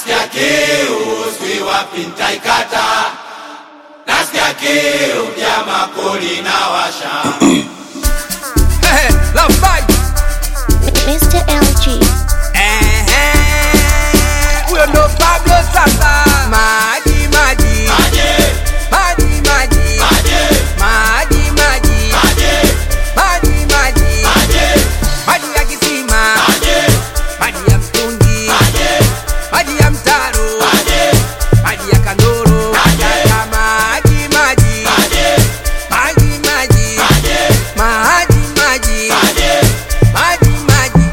Nasikia kiu sijui wapi nitaikata. Nasikia kiu jamaa koli na washa. Love fight Mr. LG. huyo ndo Pablo sasa. Maji maji Maji maji maji maji maji maji maji maji maji maji ya kisima, maji maji ya mtungi, maji ya mtaro, maji ya kandoro. Nataka maji maji maji maji maji maji maji maji.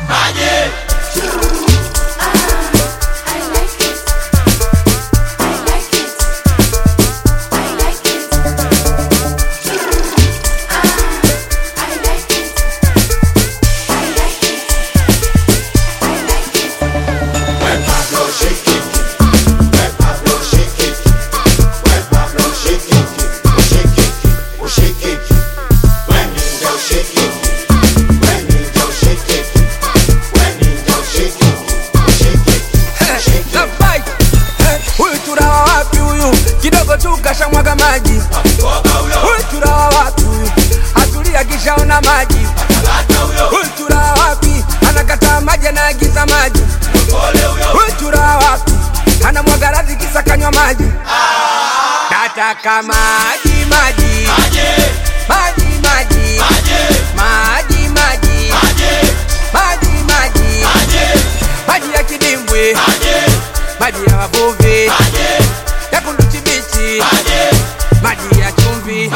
Huyu turawa wapi huyu? Kidogo tu kashamwaga maji. Huyu turawa wapi huyu? Atulia kishaona maji. Huyu turawa wapi? Anakataa maji anaagiza maji. Huyu turawa wapi? Anamwaga radhi kisa kanywa maji. Nataka maji maji maji maji maji maji maji maji maji ya kidimbwe, maji ya wavuvi, ya kunduchi bichi, maji ya chumvi.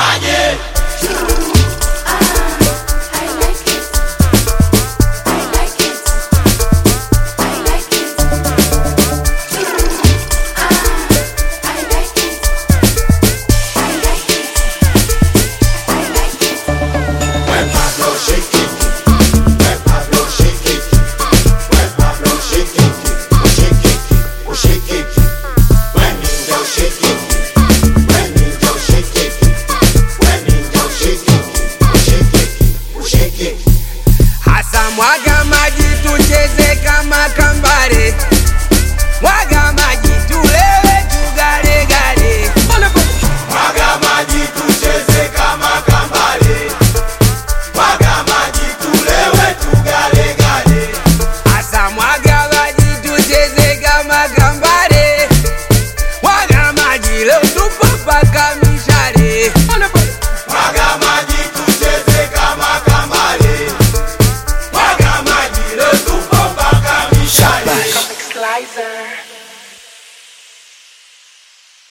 Hasa mwaga maji tucheze kama kambare, mwaga maji tulewe tugale gale. Mwaga maji tucheze kama kambale. Mwaga maji tulewe tugale gale. Hasa mwaga maji tucheze kama